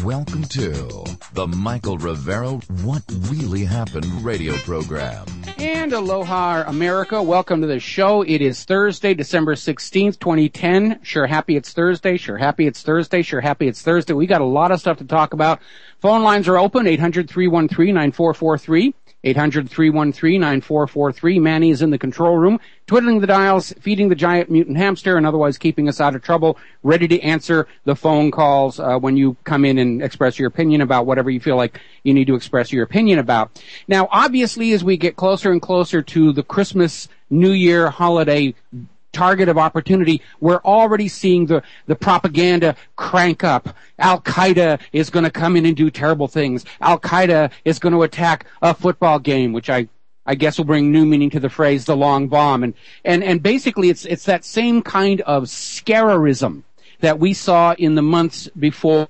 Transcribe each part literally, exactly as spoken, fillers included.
Welcome to the Michael Rivero What Really Happened radio program. And aloha, America. Welcome to the show. It is Thursday, December sixteenth, twenty ten. Sure happy it's Thursday. Sure happy it's Thursday. Sure happy it's Thursday. We got a lot of stuff to talk about. Phone lines are open, eight hundred, three one three, nine four four three. eight hundred, three one three, nine four four three. Manny is in the control room, twiddling the dials, feeding the giant mutant hamster, and otherwise keeping us out of trouble, ready to answer the phone calls uh, when you come in and express your opinion about whatever you feel like you need to express your opinion about. Now, obviously, as we get closer and closer to the Christmas, New Year holiday target of opportunity, we're already seeing the, the propaganda crank up. Al-Qaeda is going to come in and do terrible things. Al-Qaeda is going to attack a football game, which I, I guess will bring new meaning to the phrase, the long bomb. And, and, and basically it's, it's that same kind of scarerism that we saw in the months before.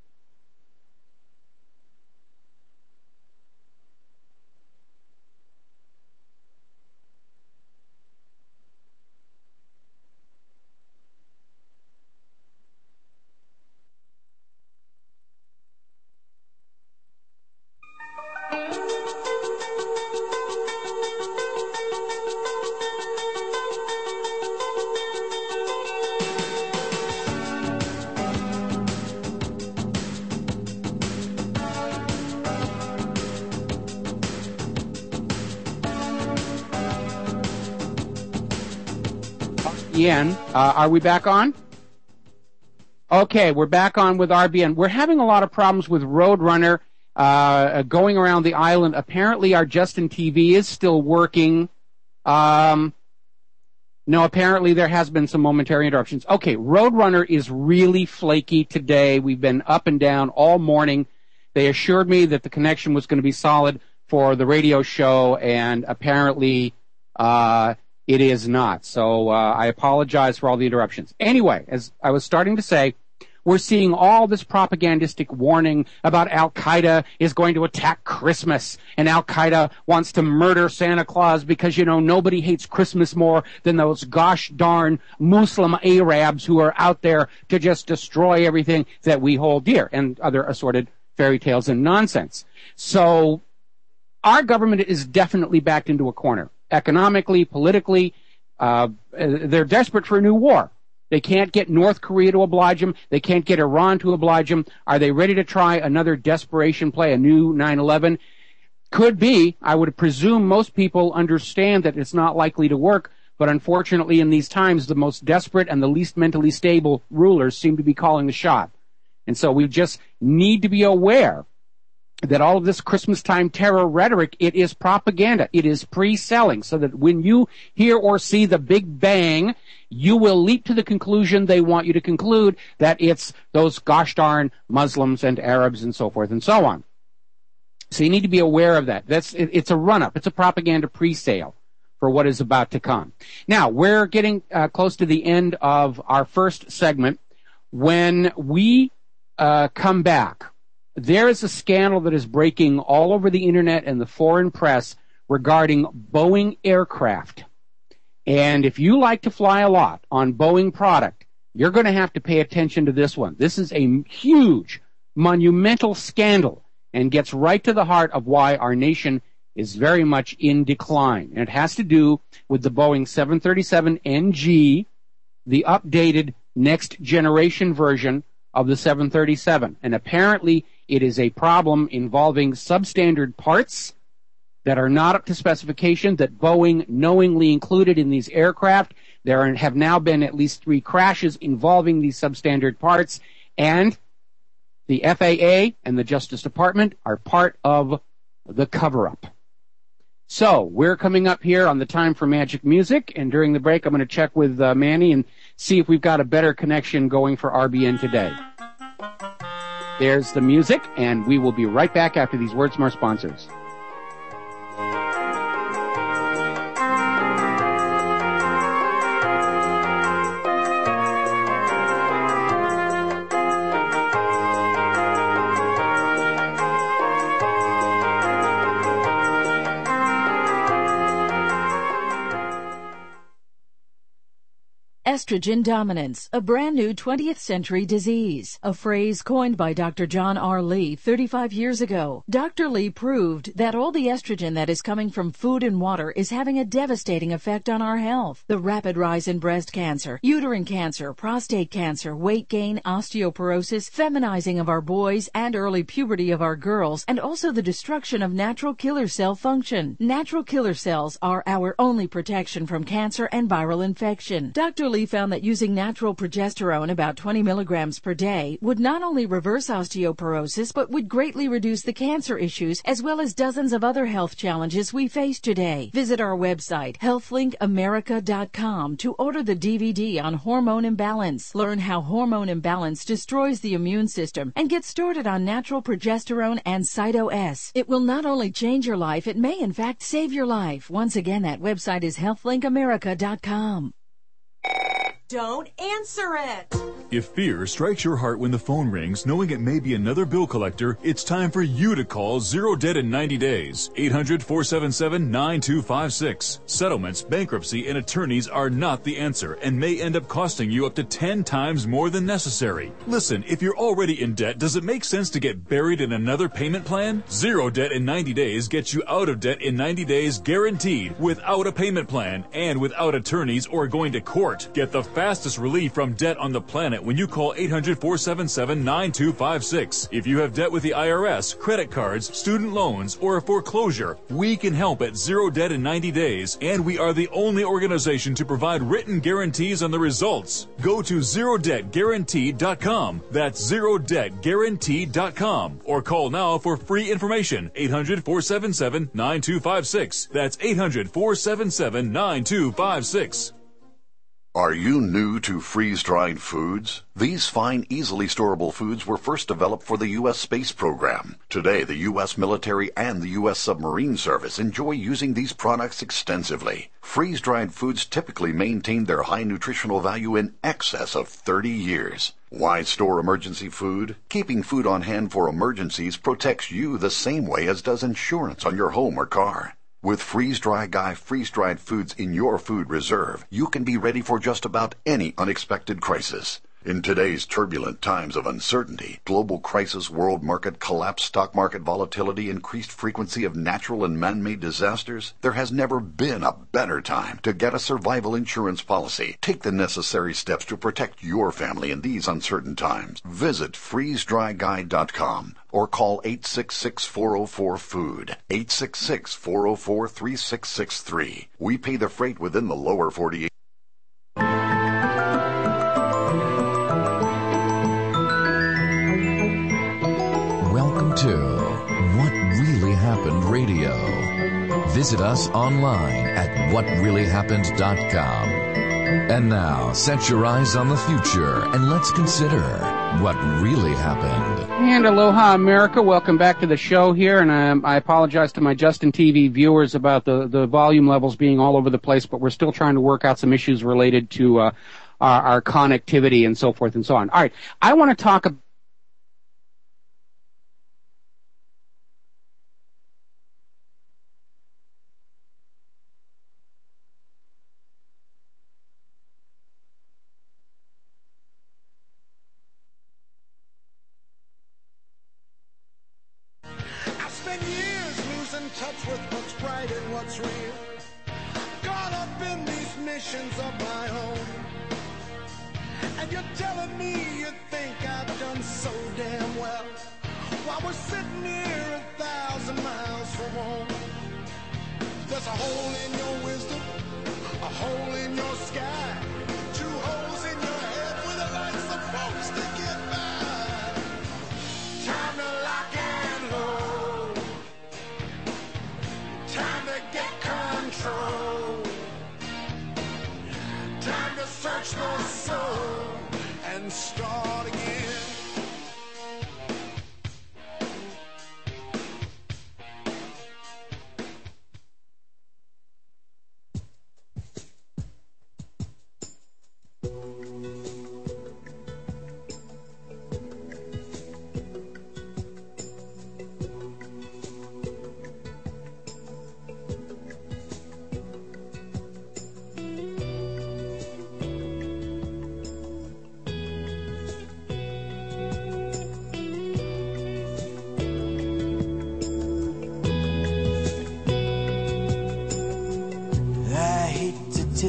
Ian, uh, are we back on? Okay, we're back on with R B N. We're having a lot of problems with Roadrunner uh, going around the island. Apparently our Justin T V is still working. Um, no, apparently there has been some momentary interruptions. Okay, Roadrunner is really flaky today. We've been up and down all morning. They assured me that the connection was going to be solid for the radio show, and apparently uh it is not. So uh, I apologize for all the interruptions. Anyway, as I was starting to say, we're seeing all this propagandistic warning about Al-Qaeda is going to attack Christmas, and Al-Qaeda wants to murder Santa Claus because, you know, nobody hates Christmas more than those gosh darn Muslim Arabs who are out there to just destroy everything that we hold dear, and other assorted fairy tales and nonsense. So our government is definitely backed into a corner. Economically, politically, uh, they're desperate for a new war. They can't get North Korea to oblige them. They can't get Iran to oblige them. Are they ready to try another desperation play, a new nine eleven? Could be. I would presume most people understand that it's not likely to work, but unfortunately in these times, the most desperate and the least mentally stable rulers seem to be calling the shot. And so we just need to be aware that all of this Christmas time terror rhetoric, it is propaganda. It is pre-selling, so that when you hear or see the big bang, you will leap to the conclusion they want you to conclude, that it's those gosh darn Muslims and Arabs and so forth and so on. So you need to be aware of that. That's it, it's a run-up. It's a propaganda pre-sale for what is about to come. Now, we're getting uh, close to the end of our first segment. When we uh, come back, there is a scandal that is breaking all over the internet and the foreign press regarding Boeing aircraft. And if you like to fly a lot on Boeing product, you're going to have to pay attention to this one. This is a huge, monumental scandal and gets right to the heart of why our nation is very much in decline. And it has to do with the Boeing seven thirty-seven N G, the updated next generation version of the seven thirty-seven. And apparently it is a problem involving substandard parts that are not up to specification that Boeing knowingly included in these aircraft. There are, have now been at least three crashes involving these substandard parts, and the F A A and the Justice Department are part of the cover-up. So we're coming up here on the time for Magic Music, and during the break I'm going to check with uh, Manny and see if we've got a better connection going for R B N today. There's the music, and we will be right back after these words from our sponsors. estrogen dominance, a brand new twentieth century disease, a phrase coined by Doctor John R. Lee thirty-five years ago. Doctor Lee proved that all the estrogen that is coming from food and water is having a devastating effect on our health. The rapid rise in breast cancer, uterine cancer, prostate cancer, weight gain, osteoporosis, feminizing of our boys, and early puberty of our girls, and also the destruction of natural killer cell function. Natural killer cells are our only protection from cancer and viral infection. Doctor Lee found that using natural progesterone, about twenty milligrams per day, would not only reverse osteoporosis, but would greatly reduce the cancer issues as well as dozens of other health challenges we face today. Visit our website, health link america dot com, to order the D V D on hormone imbalance. Learn how hormone imbalance destroys the immune system and get started on natural progesterone and Cyto-S. It will not only change your life, it may in fact save your life. Once again, that website is health link america dot com. Don't answer it! If fear strikes your heart when the phone rings, knowing it may be another bill collector, it's time for you to call Zero Debt in ninety days. eight hundred, four seven seven, nine two five six. Settlements, bankruptcy, and attorneys are not the answer and may end up costing you up to ten times more than necessary. Listen, if you're already in debt, does it make sense to get buried in another payment plan? Zero Debt in ninety days gets you out of debt in ninety days guaranteed, without a payment plan and without attorneys or going to court. Get the fastest relief from debt on the planet when you call eight hundred, four seven seven, nine two five six. If you have debt with the I R S, credit cards, student loans, or a foreclosure, we can help at Zero Debt in ninety days, and we are the only organization to provide written guarantees on the results. Go to zero debt guaranteed dot com. That's zero debt guaranteed dot com. Or call now for free information. eight hundred, four seven seven, nine two five six. That's eight hundred, four seven seven, nine two five six. Are you new to freeze-dried foods? These fine, easily storable foods were first developed for the U S space program. Today, the U S military and the U S submarine service enjoy using these products extensively. Freeze-dried foods typically maintain their high nutritional value in excess of thirty years. Why store emergency food? Keeping food on hand for emergencies protects you the same way as does insurance on your home or car. With Freeze-Dry Guy freeze-dried foods in your food reserve, you can be ready for just about any unexpected crisis. In today's turbulent times of uncertainty, global crisis, world market collapse, stock market volatility, increased frequency of natural and man-made disasters, there has never been a better time to get a survival insurance policy. Take the necessary steps to protect your family in these uncertain times. Visit freeze dry guy dot com or call eight six six, four oh four, food, eight six six, four oh four, three six six three. We pay the freight within the lower forty-eight. To What Really Happened Radio. Visit us online at what really happened dot com. And now, set your eyes on the future and let's consider what really happened. And aloha, America. Welcome back to the show here. And um, I apologize to my Justin T V viewers about the, the volume levels being all over the place, but we're still trying to work out some issues related to uh, our, our connectivity and so forth and so on. All right. I want to talk about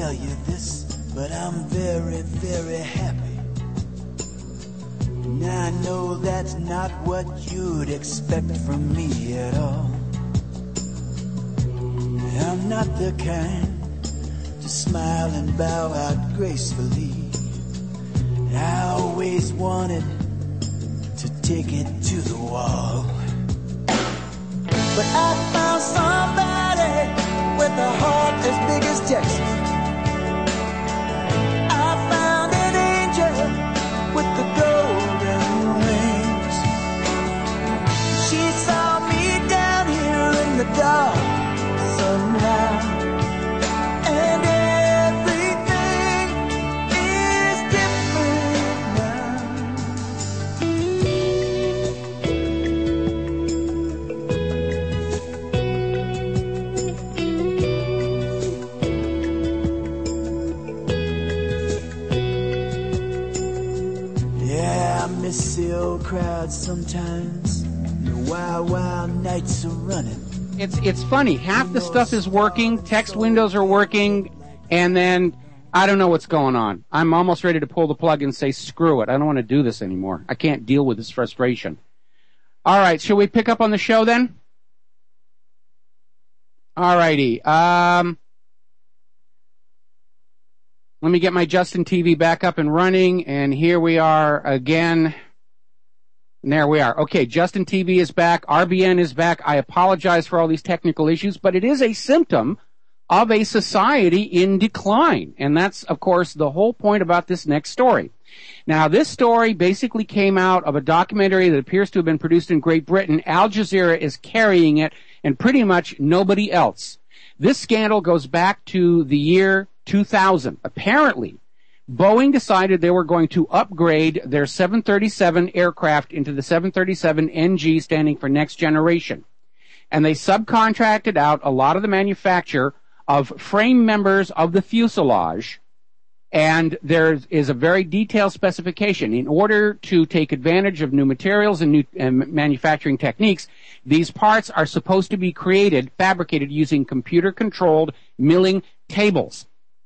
tell you this, but I'm very, very happy. Now I know that's not what you'd expect from me at all. I'm not the kind to smile and bow out gracefully. I always wanted to take it to the wall. But I found somebody with a heart as big as Texas. I found an angel with the golden wings. She saw me down here in the dark somehow, and everything is different now. Yeah, I miss the old crowd sometimes. The wild, wild nights are running. It's it's funny. Half the stuff is working, text windows are working, and then I don't know what's going on. I'm almost ready to pull the plug and say, screw it. I don't want to do this anymore. I can't deal with this frustration. All right, shall we pick up on the show then? All righty. Um, let me get my Justin T V back up and running, and here we are again. And there we are. Okay, Justin T V is back. R B N is back. I apologize for all these technical issues, but it is a symptom of a society in decline. And that's, of course, the whole point about this next story. Now, this story basically came out of a documentary that appears to have been produced in Great Britain. Al Jazeera is carrying it, and pretty much nobody else. This scandal goes back to the year two thousand. Apparently, Boeing decided they were going to upgrade their seven thirty-seven aircraft into the seven thirty-seven N G, standing for Next Generation. And they subcontracted out a lot of the manufacture of frame members of the fuselage. And there is a very detailed specification. In order to take advantage of new materials and new uh, manufacturing techniques, these parts are supposed to be created, fabricated using computer-controlled milling tables.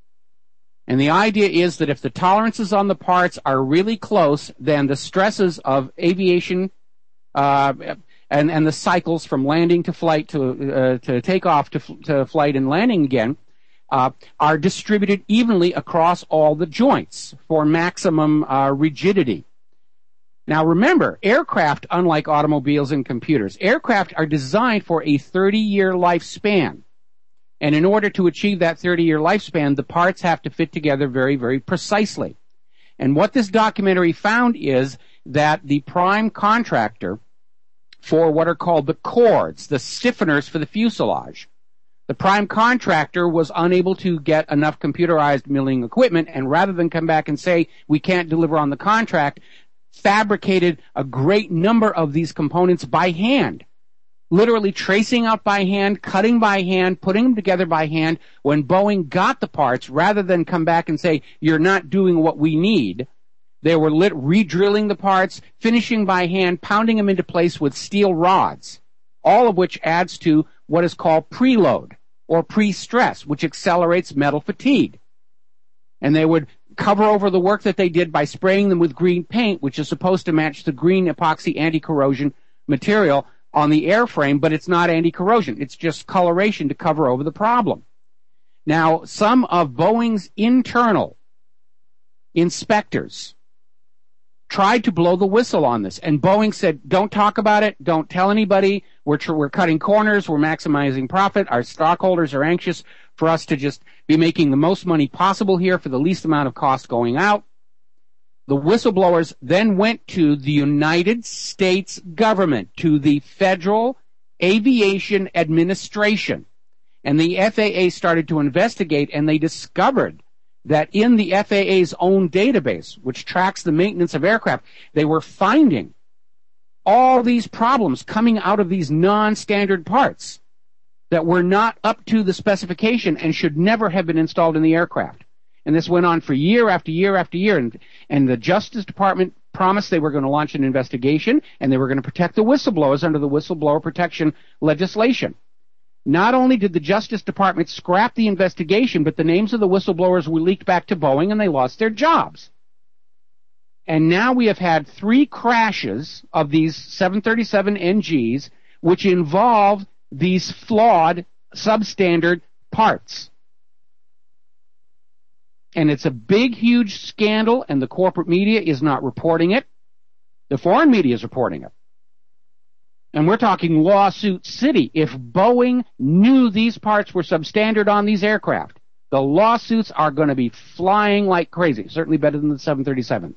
And the idea is that if the tolerances on the parts are really close, then the stresses of aviation uh, and, and the cycles from landing to flight to uh, to takeoff to, to flight and landing again uh, are distributed evenly across all the joints for maximum uh, rigidity. Now remember, aircraft, unlike automobiles and computers, aircraft are designed for a thirty-year lifespan. And in order to achieve that thirty-year lifespan, the parts have to fit together very, very precisely. And what this documentary found is that the prime contractor for what are called the cords, the stiffeners for the fuselage, the prime contractor was unable to get enough computerized milling equipment, and rather than come back and say, we can't deliver on the contract, fabricated a great number of these components by hand. Literally tracing out by hand, cutting by hand, putting them together by hand. When Boeing got the parts, rather than come back and say, you're not doing what we need, they were lit, re-drilling the parts, finishing by hand, pounding them into place with steel rods, all of which adds to what is called preload or pre-stress, which accelerates metal fatigue. And they would cover over the work that they did by spraying them with green paint, which is supposed to match the green epoxy anti-corrosion material on the airframe, but it's not anti-corrosion. It's just coloration to cover over the problem. Now, some of Boeing's internal inspectors tried to blow the whistle on this, and Boeing said, don't talk about it, don't tell anybody, we're, tr- we're cutting corners, we're maximizing profit, our stockholders are anxious for us to just be making the most money possible here for the least amount of cost going out. The whistleblowers then went to the United States government, to the Federal Aviation Administration. And the F A A started to investigate, and they discovered that in the F A A's own database, which tracks the maintenance of aircraft, they were finding all these problems coming out of these non-standard parts that were not up to the specification and should never have been installed in the aircraft. And this went on for year after year after year. And, and the Justice Department promised they were going to launch an investigation, and they were going to protect the whistleblowers under the whistleblower protection legislation. Not only did the Justice Department scrap the investigation, but the names of the whistleblowers were leaked back to Boeing and they lost their jobs. And now we have had three crashes of these seven thirty-seven N Gs, which involve these flawed, substandard parts. And it's a big, huge scandal, and the corporate media is not reporting it. The foreign media is reporting it. And we're talking lawsuit city. If Boeing knew these parts were substandard on these aircraft, the lawsuits are going to be flying like crazy, certainly better than the seven thirty-sevens.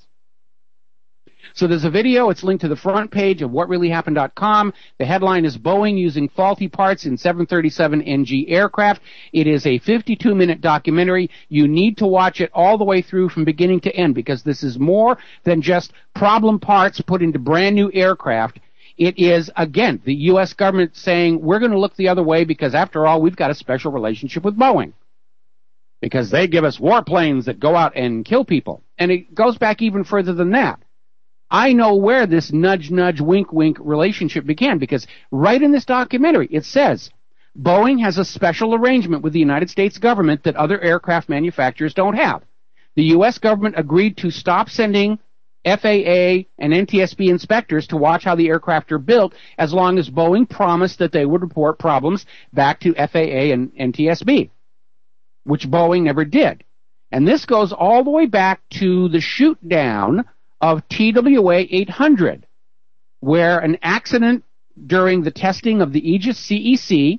So there's a video. It's linked to the front page of what really happened dot com. The headline is Boeing using faulty parts in seven thirty-seven N G aircraft. It is a fifty-two minute documentary. You need to watch it all the way through from beginning to end because this is more than just problem parts put into brand new aircraft. It is, again, the U S government saying we're going to look the other way because, after all, we've got a special relationship with Boeing because they give us warplanes that go out and kill people. And it goes back even further than that. I know where this nudge, nudge, wink, wink relationship began because right in this documentary it says Boeing has a special arrangement with the United States government that other aircraft manufacturers don't have. The U S government agreed to stop sending F A A and N T S B inspectors to watch how the aircraft are built as long as Boeing promised that they would report problems back to F A A and N T S B, which Boeing never did. And this goes all the way back to the shoot down of T W A eight hundred, where an accident during the testing of the Aegis C E C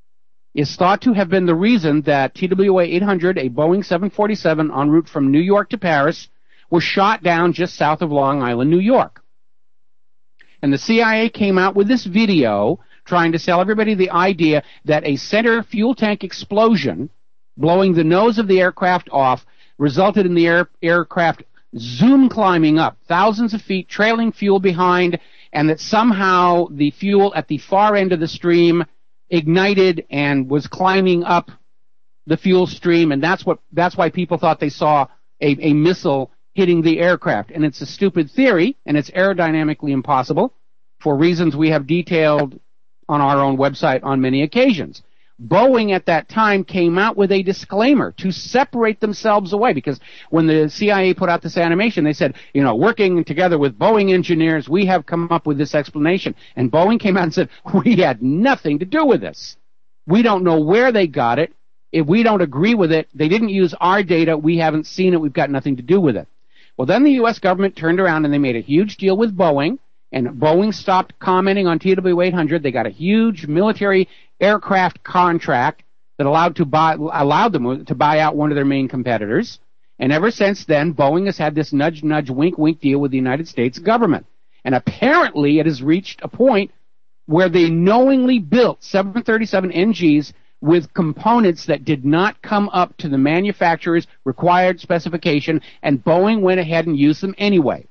is thought to have been the reason that T W A eight hundred, a Boeing seven forty-seven en route from New York to Paris, was shot down just south of Long Island, New York. And the C I A came out with this video trying to sell everybody the idea that a center fuel tank explosion blowing the nose of the aircraft off resulted in the air, aircraft zoom climbing up thousands of feet, trailing fuel behind, and that somehow the fuel at the far end of the stream ignited and was climbing up the fuel stream, and that's what that's why people thought they saw a, a missile hitting the aircraft. And it's a stupid theory, and it's aerodynamically impossible for reasons we have detailed on our own website on many occasions. Boeing at that time came out with a disclaimer to separate themselves away because when the C I A put out this animation, they said, you know, working together with Boeing engineers, we have come up with this explanation. And Boeing came out and said, we had nothing to do with this. We don't know where they got it. If we don't agree with it, they didn't use our data. We haven't seen it. We've got nothing to do with it. Well, then the U S government turned around and they made a huge deal with Boeing, and Boeing stopped commenting on T W A eight hundred. They got a huge military aircraft contract that allowed to buy allowed them to buy out one of their main competitors. And ever since then, Boeing has had this nudge, nudge, wink, wink deal with the United States government. And apparently it has reached a point where they knowingly built seven thirty-seven N Gs with components that did not come up to the manufacturer's required specification, and Boeing went ahead and used them anyway.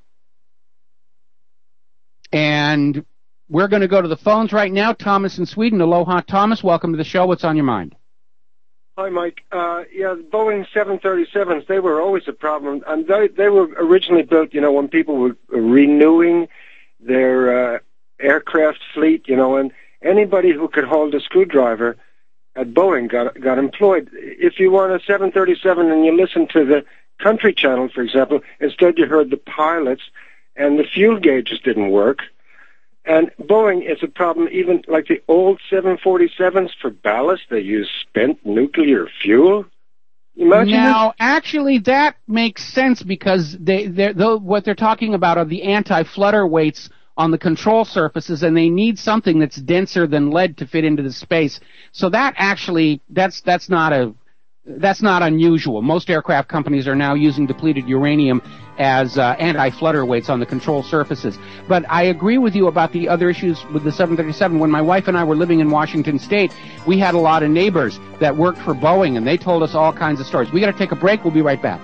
And we're going to go to the phones right now. Thomas in Sweden. Aloha, Thomas. Welcome to the show. What's on your mind? Hi, Mike. Uh, yeah, the Boeing seven thirty-sevens, they were always a problem. And they, they were originally built, you know, when people were renewing their uh, aircraft fleet, you know, and anybody who could hold a screwdriver at Boeing got got employed. If you want a seven thirty-seven and you listen to the Country Channel, for example, instead you heard the pilots, and the fuel gauges didn't work. And Boeing is a problem, even like the old seven forty-sevens for ballast, they use spent nuclear fuel. Imagine now, this? Actually, that makes sense because they, they're, they're, what they're talking about are the anti-flutter weights on the control surfaces, and they need something that's denser than lead to fit into the space. So that actually, that's that's not a that's not unusual. Most aircraft companies are now using depleted uranium as uh, anti-flutter weights on the control surfaces. But I agree with you about the other issues with the seven thirty-seven. When my wife and I were living in Washington State, we had a lot of neighbors that worked for Boeing, and they told us all kinds of stories. We got to take a break. We'll be right back.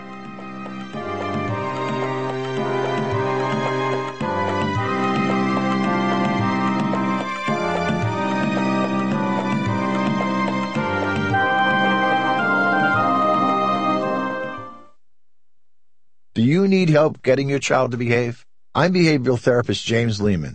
Do you need help getting your child to behave? I'm behavioral therapist James Lehman,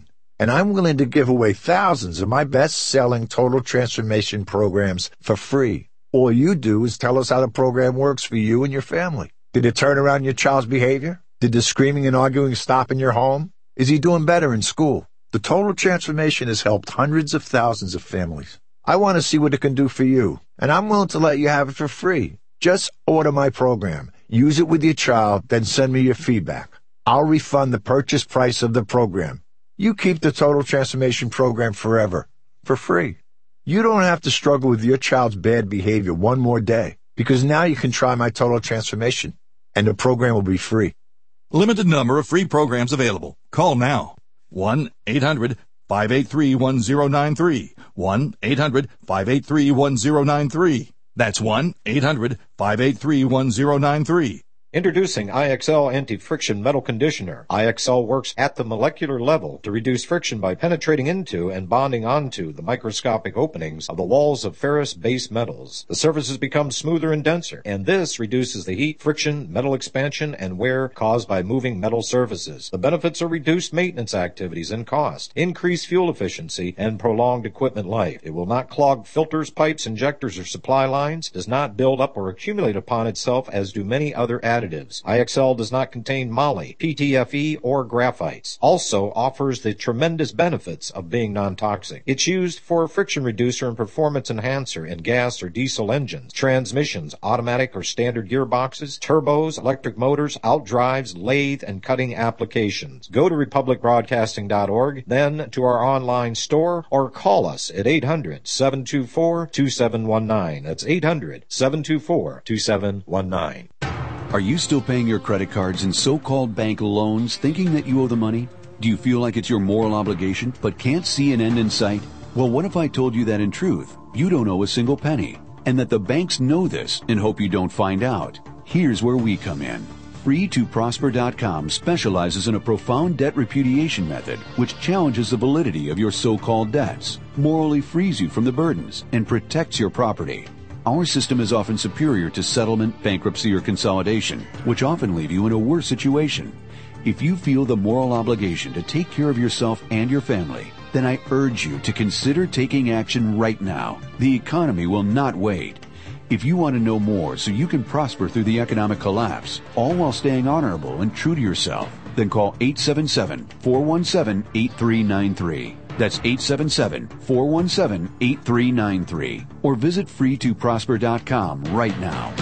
and I'm willing to give away thousands of my best-selling Total Transformation programs for free. All you do is tell us how the program works for you and your family. Did it turn around your child's behavior? Did the screaming and arguing stop in your home? Is he doing better in school? The Total Transformation has helped hundreds of thousands of families. I want to see what it can do for you, and I'm willing to let you have it for free. Just order my program, use it with your child, then send me your feedback. I'll refund the purchase price of the program. You keep the Total Transformation program forever, for free. You don't have to struggle with your child's bad behavior one more day, because now you can try my Total Transformation, and the program will be free. Limited number of free programs available. Call now. one eight hundred five eight three one zero nine three. one eight hundred five eight three one zero nine three. That's one eight hundred five eight three one zero nine three. Introducing I X L Anti-Friction Metal Conditioner. I X L works at the molecular level to reduce friction by penetrating into and bonding onto the microscopic openings of the walls of ferrous base metals. The surfaces become smoother and denser, and this reduces the heat, friction, metal expansion, and wear caused by moving metal surfaces. The benefits are reduced maintenance activities and cost, increased fuel efficiency, and prolonged equipment life. It will not clog filters, pipes, injectors, or supply lines, does not build up or accumulate upon itself as do many other additives. I X L does not contain moly, P T F E, or graphites. Also offers the tremendous benefits of being non-toxic. It's used for a friction reducer and performance enhancer in gas or diesel engines, transmissions, automatic or standard gearboxes, turbos, electric motors, outdrives, lathe, and cutting applications. Go to republic broadcasting dot org, then to our online store, or call us at eight hundred seven two four two seven one nine. That's eight hundred seven two four two seven one nine. Are you still paying your credit cards and so-called bank loans thinking that you owe the money? Do you feel like it's your moral obligation but can't see an end in sight? Well, what if I told you that in truth, you don't owe a single penny, and that the banks know this and hope you don't find out? Here's where we come in. free to prosper dot com specializes in a profound debt repudiation method which challenges the validity of your so-called debts, morally frees you from the burdens, and protects your property. Our system is often superior to settlement, bankruptcy, or consolidation, which often leave you in a worse situation. If you feel the moral obligation to take care of yourself and your family, then I urge you to consider taking action right now. The economy will not wait. If you want to know more so you can prosper through the economic collapse, all while staying honorable and true to yourself, then call eight seven seven, four one seven, eight three nine three. That's eight seven seven, four one seven, eight three nine three. Or visit free to prosper dot com right now.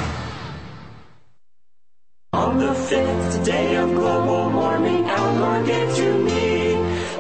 On the fifth day of global warming, Al Gore gave to me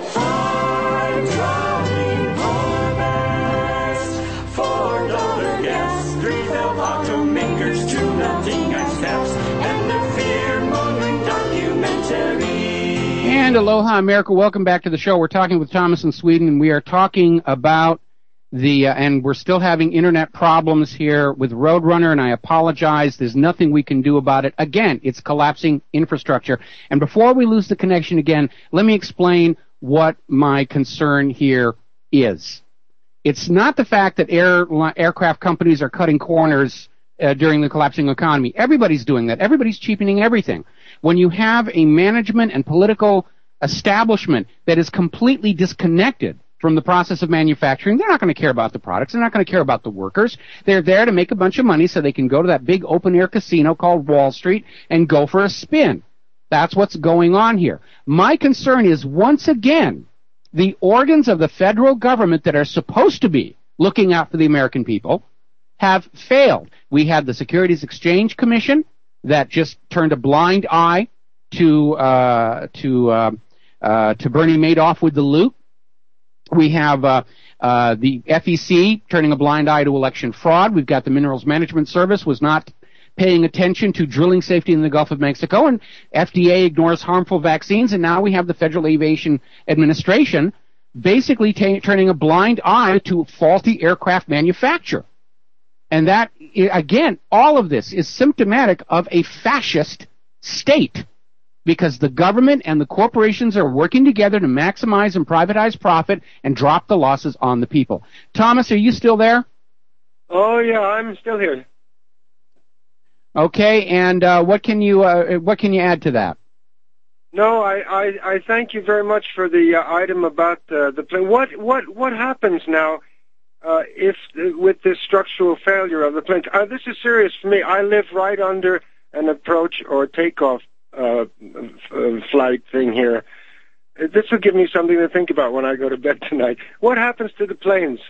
five dropping harvest, four dollar gas, three failed automakers, two melting ice caps, and a fear-mongering documentary. And aloha, America. Welcome back to the show. We're talking with Thomas in Sweden, and we are talking about the, uh, and we're still having internet problems here with Roadrunner, and I apologize. There's nothing we can do about it. Again, it's collapsing infrastructure. And before we lose the connection again, let me explain what my concern here is. It's not the fact that air, aircraft companies are cutting corners uh, during the collapsing economy. Everybody's doing that. Everybody's cheapening everything. When you have a management and political establishment that is completely disconnected from the process of manufacturing, they're not going to care about the products. They're not going to care about the workers. They're there to make a bunch of money so they can go to that big open-air casino called Wall Street and go for a spin. That's what's going on here. My concern is, once again, the organs of the federal government that are supposed to be looking out for the American people have failed. We had the Securities Exchange Commission that just turned a blind eye to uh, to uh, uh, to Bernie Madoff with the loot. We have uh, uh, the F E C turning a blind eye to election fraud. We've got the Minerals Management Service was not paying attention to drilling safety in the Gulf of Mexico, and F D A ignores harmful vaccines, and now we have the Federal Aviation Administration basically t- turning a blind eye to faulty aircraft manufacture. And that, again, all of this is symptomatic of a fascist state, because the government and the corporations are working together to maximize and privatize profit and drop the losses on the people. Thomas, are you still there? Oh, yeah, I'm still here. Okay, and uh, what can you uh, what can you add to that? No, I, I, I thank you very much for the uh, item about uh, the plane. What what what happens now uh, if uh, with this structural failure of the plane? Uh, this is serious for me. I live right under an approach or takeoff uh, f- flight thing here. This will give me something to think about when I go to bed tonight. What happens to the planes?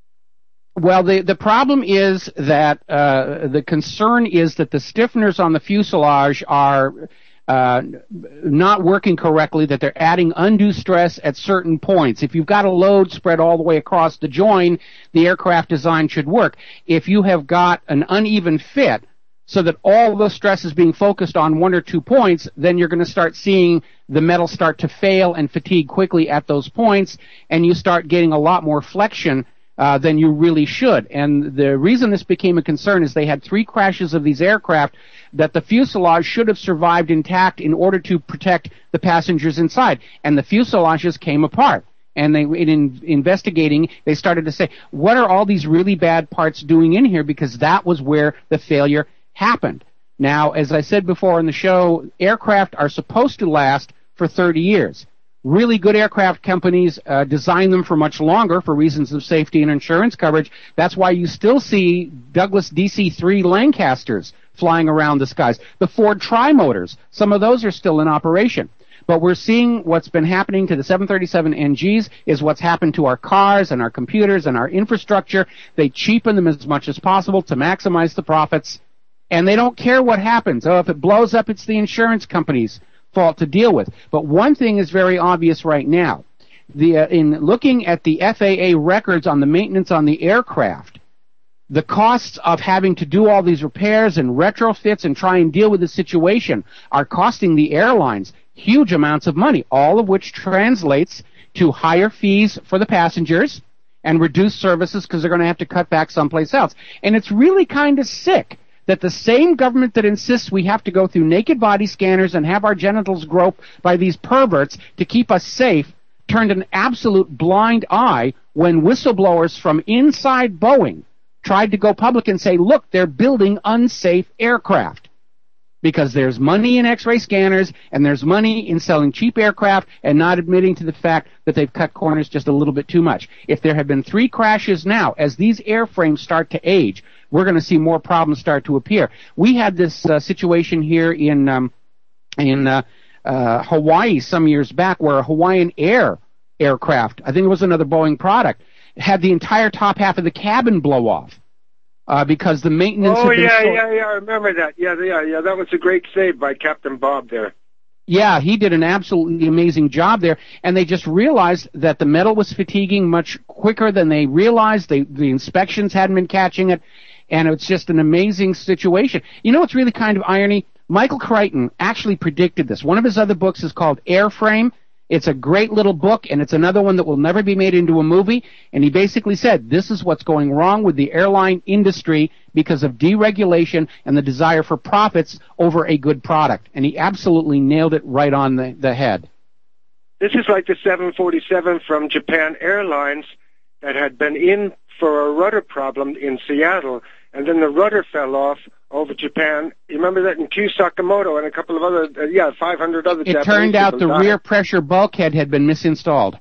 Well, the, the problem is that uh, the concern is that the stiffeners on the fuselage are uh, not working correctly, that they're adding undue stress at certain points. If you've got a load spread all the way across the join, the aircraft design should work. If you have got an uneven fit, so that all the stress is being focused on one or two points, then you're going to start seeing the metal start to fail and fatigue quickly at those points, and you start getting a lot more flexion uh, than you really should. And the reason this became a concern is they had three crashes of these aircraft that the fuselage should have survived intact in order to protect the passengers inside, and the fuselages came apart. And they, in investigating, they started to say, what are all these really bad parts doing in here? Because that was where the failure happened. Now, as I said before in the show, aircraft are supposed to last for thirty years. Really good aircraft companies uh, design them for much longer for reasons of safety and insurance coverage. That's why you still see Douglas D C three Lancasters flying around the skies. The Ford Trimotors, some of those are still in operation. But we're seeing what's been happening to the seven thirty-seven N Gs is what's happened to our cars and our computers and our infrastructure. They cheapen them as much as possible to maximize the profits. And they don't care what happens. Oh, if it blows up, it's the insurance company's fault to deal with. But one thing is very obvious right now. The, uh, in looking at the F A A records on the maintenance on the aircraft, the costs of having to do all these repairs and retrofits and try and deal with the situation are costing the airlines huge amounts of money, all of which translates to higher fees for the passengers and reduced services because they're going to have to cut back someplace else. And it's really kind of sick that the same government that insists we have to go through naked body scanners and have our genitals groped by these perverts to keep us safe turned an absolute blind eye when whistleblowers from inside Boeing tried to go public and say, look, they're building unsafe aircraft. Because there's money in X-ray scanners and there's money in selling cheap aircraft and not admitting to the fact that they've cut corners just a little bit too much. If there have been three crashes now, as these airframes start to age, we're going to see more problems start to appear. We had this uh, situation here in um, in uh, uh, Hawaii some years back where a Hawaiian Air aircraft, I think it was another Boeing product, had the entire top half of the cabin blow off. Uh, because the maintenance. Oh had been yeah, so- yeah, yeah. I remember that. Yeah, yeah, yeah. That was a great save by Captain Bob there. Yeah, he did an absolutely amazing job there, and they just realized that the metal was fatiguing much quicker than they realized. They, the inspections hadn't been catching it, and it's just an amazing situation. You know what's really kind of irony? Michael Crichton actually predicted this. One of his other books is called Airframe. It's a great little book, and it's another one that will never be made into a movie. And he basically said, this is what's going wrong with the airline industry because of deregulation and the desire for profits over a good product. And he absolutely nailed it right on the, the head. This is like the seven forty-seven from Japan Airlines that had been in for a rudder problem in Seattle, and then the rudder fell off over Japan. You remember that in Q Sakamoto and a couple of other, uh, yeah, five hundred other It Japanese turned out people the died. rear pressure bulkhead had been misinstalled.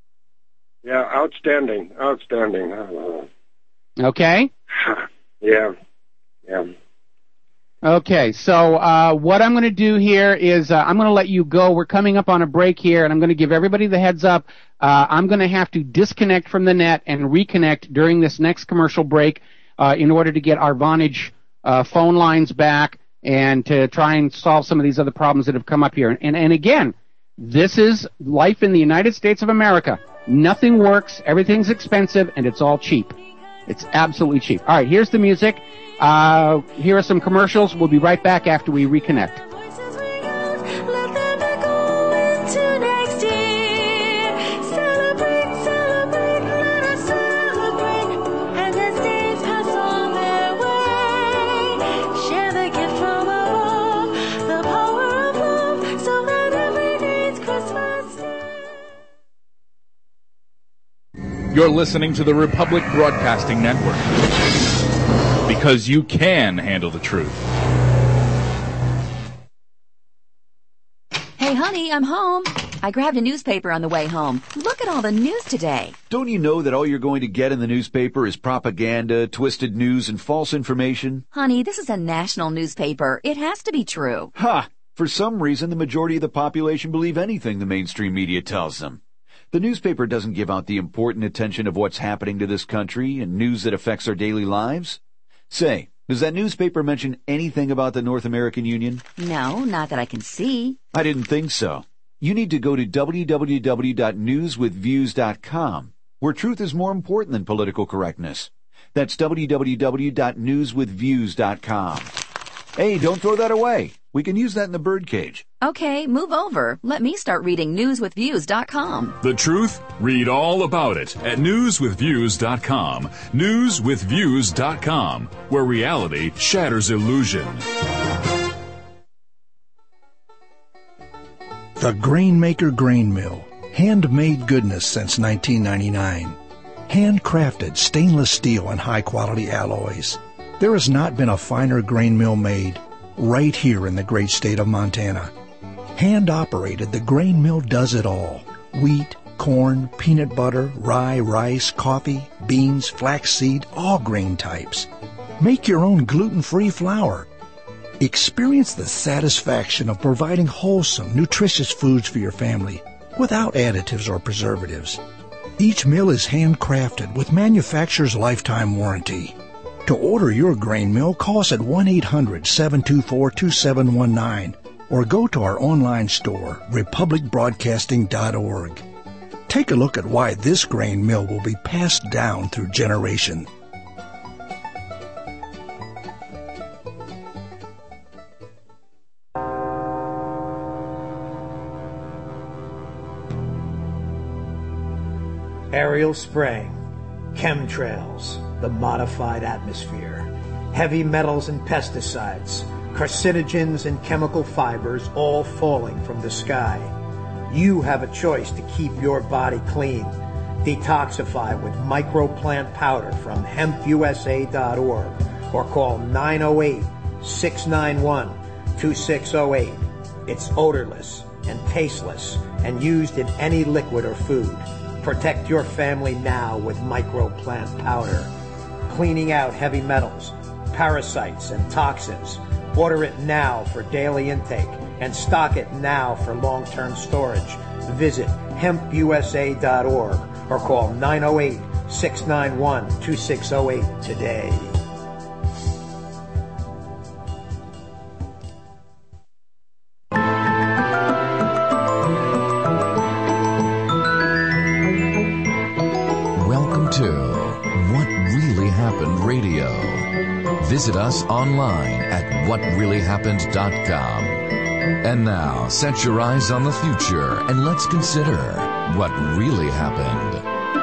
Yeah, outstanding, outstanding. Oh, Okay? yeah, yeah. Okay, so uh, what I'm going to do here is uh, I'm going to let you go. We're coming up on a break here, and I'm going to give everybody the heads up. Uh, I'm going to have to disconnect from the net and reconnect during this next commercial break uh, in order to get our Vonage uh, phone lines back and to try and solve some of these other problems that have come up here. And, and again, this is life in the United States of America. Nothing works, everything's expensive, and it's all cheap. It's absolutely cheap. All right, here's the music. Uh, here are some commercials. We'll be right back after we reconnect. You're listening to the Republic Broadcasting Network. Because you can handle the truth. Hey, honey, I'm home. I grabbed a newspaper on the way home. Look at all the news today. Don't you know that all you're going to get in the newspaper is propaganda, twisted news, and false information? Honey, this is a national newspaper. It has to be true. Ha! For some reason, the majority of the population believe anything the mainstream media tells them. The newspaper doesn't give out the important attention of what's happening to this country and news that affects our daily lives. Say, does that newspaper mention anything about the North American Union? No, not that I can see. I didn't think so. You need to go to w w w dot news with views dot com, where truth is more important than political correctness. That's w w w dot news with views dot com. Hey, don't throw that away. We can use that in the birdcage. Okay, move over. Let me start reading news with views dot com. The truth? Read all about it at news with views dot com. news with views dot com, where reality shatters illusion. The Grainmaker Grain Mill. Handmade goodness since nineteen ninety-nine. Handcrafted stainless steel and high-quality alloys. There has not been a finer grain mill made right here in the great state of Montana. Hand-operated, the grain mill does it all. Wheat, corn, peanut butter, rye, rice, coffee, beans, flaxseed, all grain types. Make your own gluten-free flour. Experience the satisfaction of providing wholesome, nutritious foods for your family without additives or preservatives. Each mill is handcrafted with manufacturer's lifetime warranty. To order your grain mill, call us at one eight hundred, seven two four, two seven one nine or go to our online store, republic broadcasting dot org. Take a look at why this grain mill will be passed down through generation. Aerial spraying, chemtrails, the modified atmosphere, heavy metals and pesticides, carcinogens and chemical fibers all falling from the sky. You have a choice to keep your body clean. Detoxify with microplant powder from hemp u s a dot org or call nine oh eight, six nine one, two six oh eight. It's odorless and tasteless and used in any liquid or food. Protect your family now with microplant powder. Cleaning out heavy metals, parasites, and toxins. Order it now for daily intake and stock it now for long-term storage. Visit hemp u s a dot org or call nine oh eight, six nine one, two six oh eight today. Visit us online at what really happened dot com. And now, set your eyes on the future and let's consider what really happened.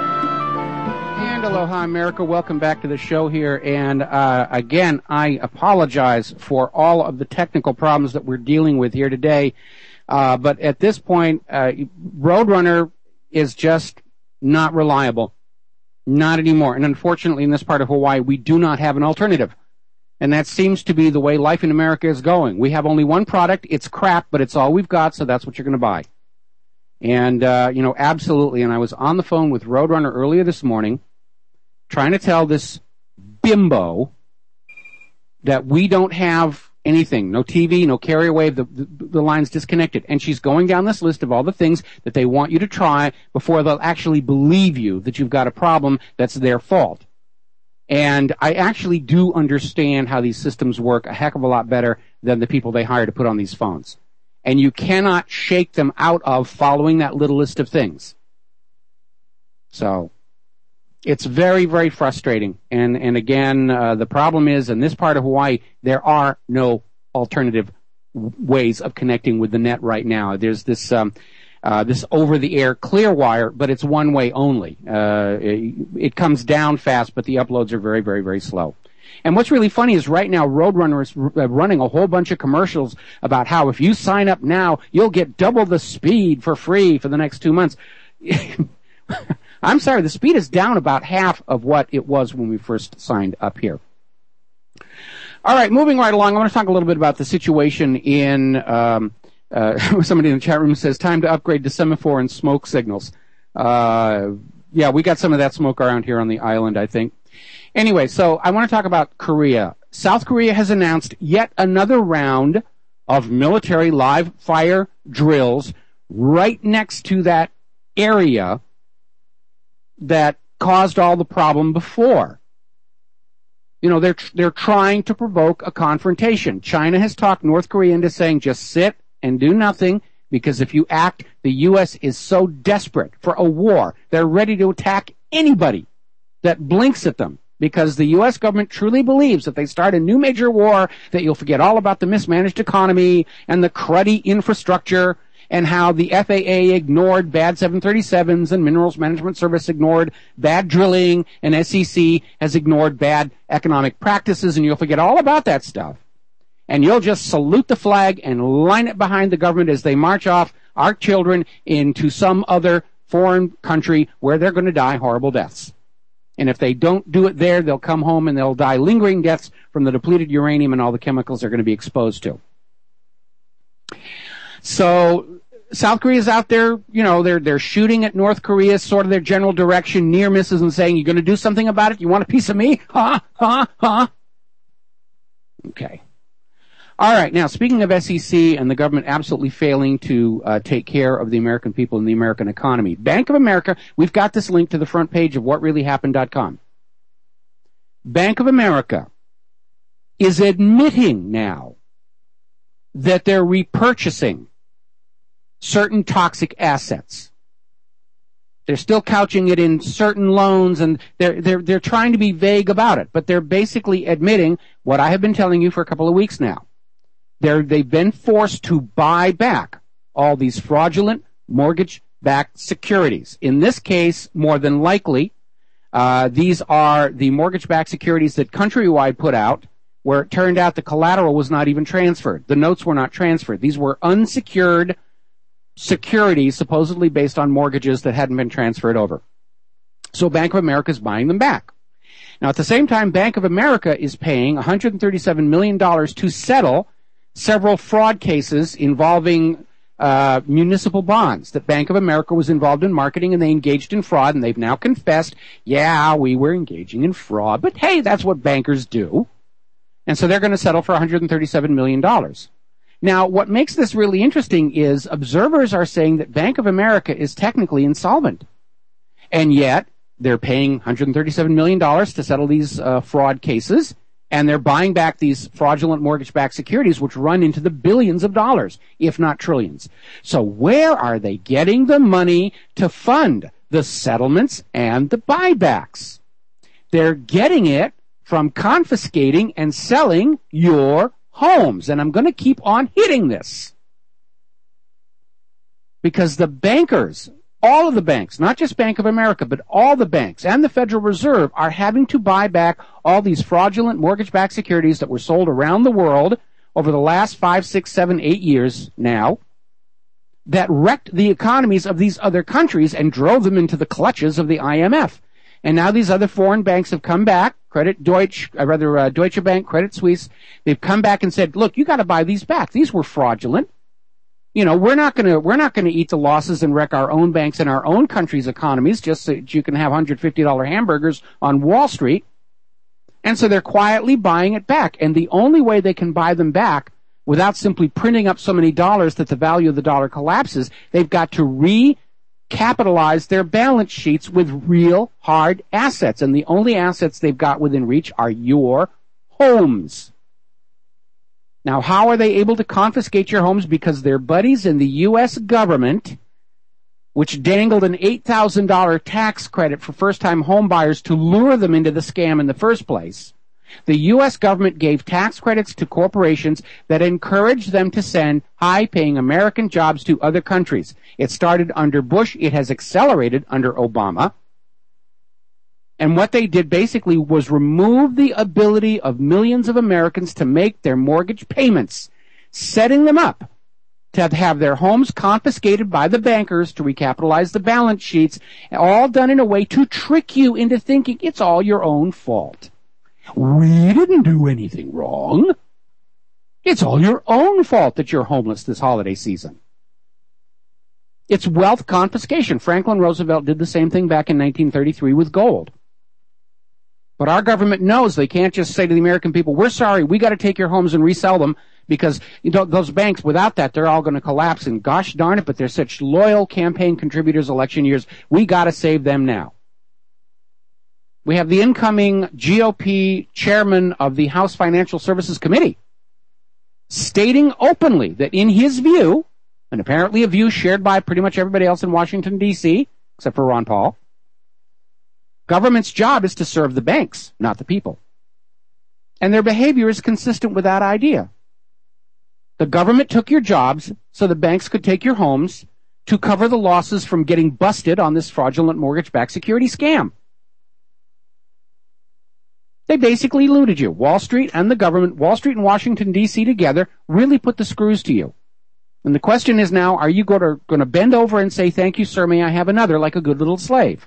And aloha, America. Welcome back to the show here. And uh, again, I apologize for all of the technical problems that we're dealing with here today. Uh, but at this point, uh, Roadrunner is just not reliable. Not anymore. And unfortunately, in this part of Hawaii, we do not have an alternative. And that seems to be the way life in America is going. We have only one product. It's crap, but it's all we've got, so that's what you're going to buy. And, uh, you know, absolutely. And I was on the phone with Roadrunner earlier this morning trying to tell this bimbo that we don't have anything. No T V, no carrier wave, the, the, the line's disconnected. And she's going down this list of all the things that they want you to try before they'll actually believe you that you've got a problem that's their fault. And I actually do understand how these systems work a heck of a lot better than the people they hire to put on these phones. And you cannot shake them out of following that little list of things. So, it's very, very frustrating. And, and again, uh, the problem is, in this part of Hawaii, there are no alternative w- ways of connecting with the net right now. There's this, um, Uh, this over-the-air clear wire, but it's one way only. Uh, it, it comes down fast, but the uploads are very, very, very slow. And what's really funny is right now Roadrunner is r- running a whole bunch of commercials about how if you sign up now, you'll get double the speed for free for the next two months. I'm sorry, the speed is down about half of what it was when we first signed up here. All right, moving right along, I want to talk a little bit about the situation in um, Uh, somebody in the chat room says, time to upgrade to semaphore and smoke signals. Uh, yeah, we got some of that smoke around here on the island, I think. Anyway, so I want to talk about Korea. South Korea has announced yet another round of military live fire drills right next to that area that caused all the problem before. You know, they're they're trying to provoke a confrontation. China has talked North Korea into saying just sit and do nothing, because if you act, the U S is so desperate for a war, they're ready to attack anybody that blinks at them, because the U S government truly believes if they start a new major war that you'll forget all about the mismanaged economy and the cruddy infrastructure and how the F A A ignored bad seven thirty-sevens and Minerals Management Service ignored bad drilling and S E C has ignored bad economic practices, and you'll forget all about that stuff. And you'll just salute the flag and line it behind the government as they march off our children into some other foreign country where they're going to die horrible deaths. And if they don't do it there, they'll come home and they'll die lingering deaths from the depleted uranium and all the chemicals they're going to be exposed to. So South Korea's out there, you know, they're they're shooting at North Korea, sort of their general direction, near misses, and saying, "You going to do something about it? You want a piece of me? Huh? Huh? Huh?" Okay. All right. Now, speaking of S E C and the government absolutely failing to uh, take care of the American people and the American economy, Bank of America, we've got this link to the front page of what really happened dot com. Bank of America is admitting now that they're repurchasing certain toxic assets. They're still couching it in certain loans, and they're they're they're trying to be vague about it, but they're basically admitting what I have been telling you for a couple of weeks now. They're they've been forced to buy back all these fraudulent mortgage-backed securities. In this case, more than likely, uh, these are the mortgage-backed securities that Countrywide put out, where it turned out the collateral was not even transferred. The notes were not transferred. These were unsecured securities, supposedly based on mortgages that hadn't been transferred over. So Bank of America is buying them back. Now, at the same time, Bank of America is paying one hundred thirty-seven million dollars to settle several fraud cases involving uh, municipal bonds that Bank of America was involved in marketing, and they engaged in fraud, and they've now confessed, yeah, we were engaging in fraud, but hey, that's what bankers do. And so they're going to settle for one hundred thirty-seven million dollars. Now, what makes this really interesting is observers are saying that Bank of America is technically insolvent. And yet, they're paying one hundred thirty-seven million dollars to settle these uh, fraud cases, and they're buying back these fraudulent mortgage-backed securities, which run into the billions of dollars, if not trillions. So where are they getting the money to fund the settlements and the buybacks? They're getting it from confiscating and selling your homes. And I'm going to keep on hitting this, because the bankers, all of the banks, not just Bank of America, but all the banks and the Federal Reserve are having to buy back all these fraudulent mortgage-backed securities that were sold around the world over the last five, six, seven, eight years now, that wrecked the economies of these other countries and drove them into the clutches of the I M F. And now these other foreign banks have come back, Credit Deutsche, uh, rather uh, Deutsche Bank, Credit Suisse, they've come back and said, look, you got to buy these back. These were fraudulent. You know, we're not going to we're not going to eat the losses and wreck our own banks and our own country's economies just so that you can have one hundred fifty dollars hamburgers on Wall Street. And so they're quietly buying it back. And the only way they can buy them back without simply printing up so many dollars that the value of the dollar collapses, they've got to recapitalize their balance sheets with real hard assets. And the only assets they've got within reach are your homes. Now, how are they able to confiscate your homes? Because their buddies in the U S government, which dangled an eight thousand dollars tax credit for first-time home buyers to lure them into the scam in the first place, the U S government gave tax credits to corporations that encouraged them to send high-paying American jobs to other countries. It started under Bush. It has accelerated under Obama. And what they did basically was remove the ability of millions of Americans to make their mortgage payments, setting them up to have their homes confiscated by the bankers to recapitalize the balance sheets, all done in a way to trick you into thinking it's all your own fault. We didn't do anything wrong. It's all your own fault that you're homeless this holiday season. It's wealth confiscation. Franklin Roosevelt did the same thing back in nineteen thirty-three with gold. But our government knows they can't just say to the American people, we're sorry, we got to take your homes and resell them because you know, those banks, without that, they're all going to collapse. And gosh darn it, but they're such loyal campaign contributors election years. We got to save them now. We have the incoming G O P chairman of the House Financial Services Committee stating openly that in his view, and apparently a view shared by pretty much everybody else in Washington, D C, except for Ron Paul, government's job is to serve the banks, not the people. And their behavior is consistent with that idea. The government took your jobs so the banks could take your homes to cover the losses from getting busted on this fraudulent mortgage-backed security scam. They basically looted you. Wall Street and the government, Wall Street and Washington, D C together really put the screws to you. And the question is now, are you going to, going to bend over and say, thank you, sir, may I have another, like a good little slave?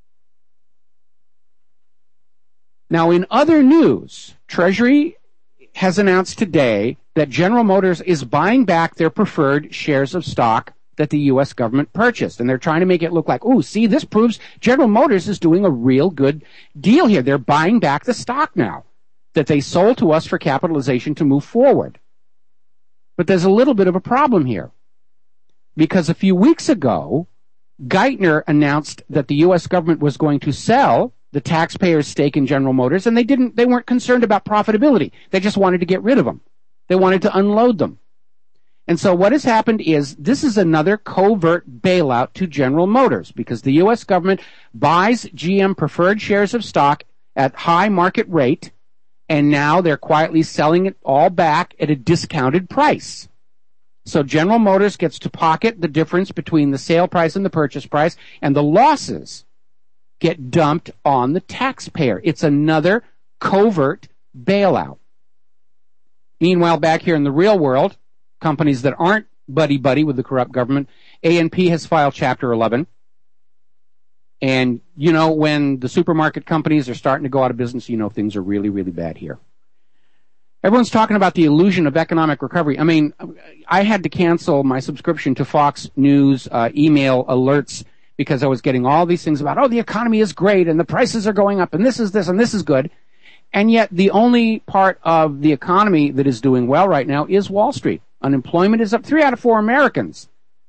Now, in other news, Treasury has announced today that General Motors is buying back their preferred shares of stock that the U S government purchased. And they're trying to make it look like, ooh, see, this proves General Motors is doing a real good deal here. They're buying back the stock now that they sold to us for capitalization to move forward. But there's a little bit of a problem here. Because a few weeks ago, Geithner announced that the U S government was going to sell the taxpayers' stake in General Motors, and they didn't, they weren't concerned about profitability. They just wanted to get rid of them. They wanted to unload them. And so what has happened is this is another covert bailout to General Motors because the U S government buys G M preferred shares of stock at high market rate, and now they're quietly selling it all back at a discounted price. So General Motors gets to pocket the difference between the sale price and the purchase price, and the losses get dumped on the taxpayer. It's another covert bailout. Meanwhile, back here in the real world, companies that aren't buddy-buddy with the corrupt government, A and P has filed Chapter eleven. And, you know, when the supermarket companies are starting to go out of business, you know things are really, really bad here. Everyone's talking about the illusion of economic recovery. I mean, I had to cancel my subscription to Fox News uh, email alerts because I was getting all these things about, oh, the economy is great and the prices are going up and this is this and this is good. And yet the only part of the economy that is doing well right now is Wall Street. Unemployment is up. Three out of four Americans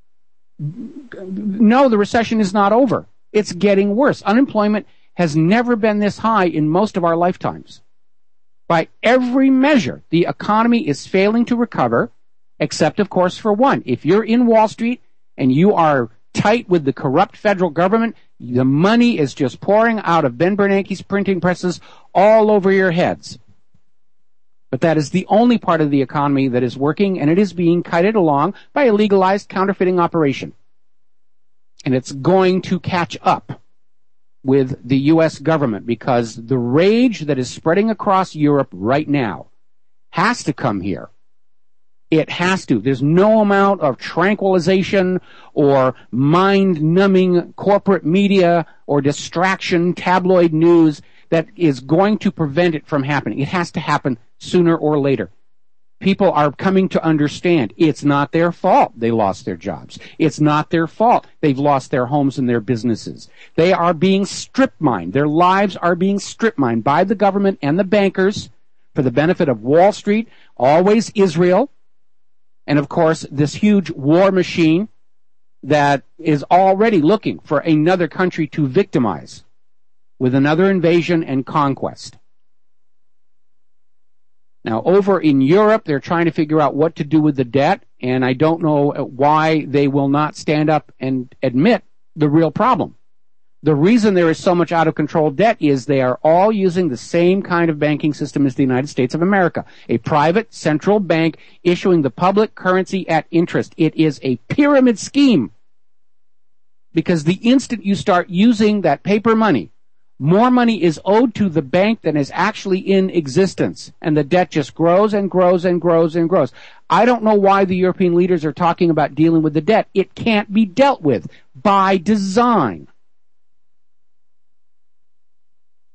no, the recession is not over. It's getting worse. Unemployment has never been this high in most of our lifetimes. By every measure, the economy is failing to recover, except, of course, for one. If you're in Wall Street and you are tight with the corrupt federal government, the money is just pouring out of Ben Bernanke's printing presses all over your heads. But that is the only part of the economy that is working, and it is being kited along by a legalized counterfeiting operation. And it's going to catch up with the U S government because the rage that is spreading across Europe right now has to come here. It has to. There's no amount of tranquilization or mind-numbing corporate media or distraction tabloid news that is going to prevent it from happening. It has to happen sooner or later. People are coming to understand it's not their fault they lost their jobs. It's not their fault they've lost their homes and their businesses. They are being strip mined. Their lives are being strip mined by the government and the bankers for the benefit of Wall Street, always Israel, and of course this huge war machine that is already looking for another country to victimize with another invasion and conquest. Now, over in Europe, they're trying to figure out what to do with the debt, and I don't know why they will not stand up and admit the real problem. The reason there is so much out-of-control debt is they are all using the same kind of banking system as the United States of America, a private central bank issuing the public currency at interest. It is a pyramid scheme because the instant you start using that paper money, more money is owed to the bank than is actually in existence, and the debt just grows and grows and grows and grows. I don't know why the European leaders are talking about dealing with the debt. It can't be dealt with by design.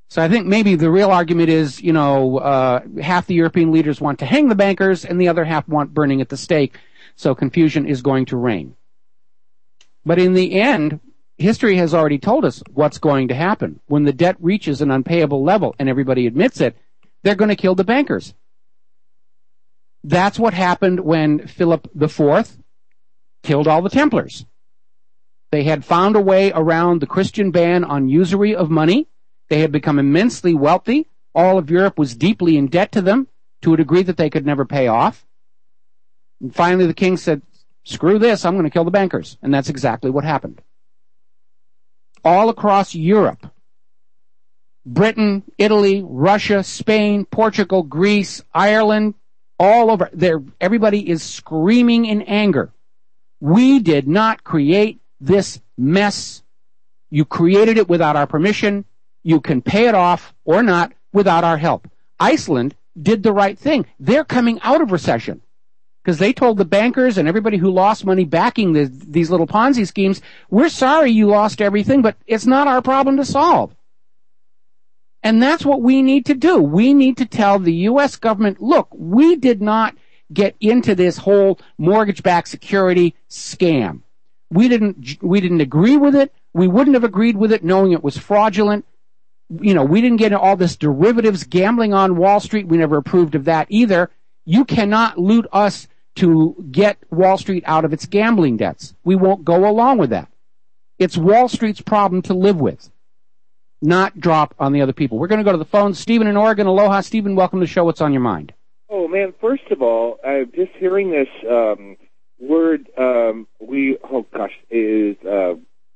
So I think maybe the real argument is, you know, uh, half the European leaders want to hang the bankers and the other half want burning at the stake. So confusion is going to reign. But in the end, history has already told us what's going to happen. When the debt reaches an unpayable level, and everybody admits it, they're going to kill the bankers. That's what happened when Philip the Fourth killed all the Templars. They had found a way around the Christian ban on usury of money. They had become immensely wealthy. All of Europe was deeply in debt to them to a degree that they could never pay off. And finally the king said, screw this, I'm going to kill the bankers. And that's exactly what happened. All across Europe, Britain, Italy, Russia, Spain, Portugal, Greece, Ireland, all over, there, everybody is screaming in anger. We did not create this mess. You created it without our permission. You can pay it off or not without our help. Iceland did the right thing. They're coming out of recession because they told the bankers and everybody who lost money backing the, these little Ponzi schemes, we're sorry you lost everything, but it's not our problem to solve. And that's what we need to do. We need to tell the U S government, look, we did not get into this whole mortgage-backed security scam. We didn't, we didn't agree with it. We wouldn't have agreed with it knowing it was fraudulent. You know, we didn't get into all this derivatives gambling on Wall Street. We never approved of that either. You cannot loot us to get Wall Street out of its gambling debts. We won't go along with that. It's Wall Street's problem to live with, not drop on the other people. We're going to go to the phone. Stephen in Oregon. Aloha, Stephen. Welcome to the show. What's on your mind? Oh, man, first of all, I'm just hearing this um, word, um, we, oh, gosh, is uh,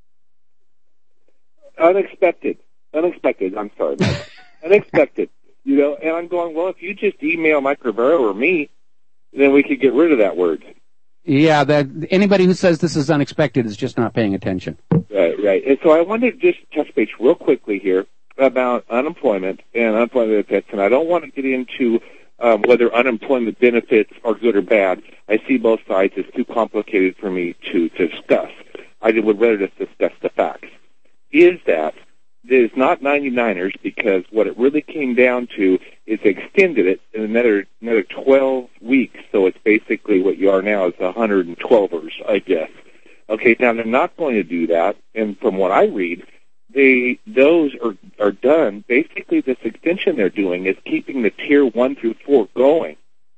unexpected. Unexpected, I'm sorry, Mike. Unexpected, you know, and I'm going, well, if you just email Mike Rivera or me, then we could get rid of that word. Yeah, that anybody who says this is unexpected is just not paying attention. Right, right. And so I wanted to just touch base real quickly here about unemployment and unemployment benefits, and I don't want to get into um, whether unemployment benefits are good or bad. I see both sides as too complicated for me to, to discuss. I would rather just discuss the facts. Is that there's not ninety-niners, because what it really came down to is they extended it in another another twelve weeks, so it's basically what you are now is one hundred twelvers, I guess. Okay, now they're not going to do that, and from what I read, they those are are done. Basically, this extension they're doing is keeping the tier one through four going.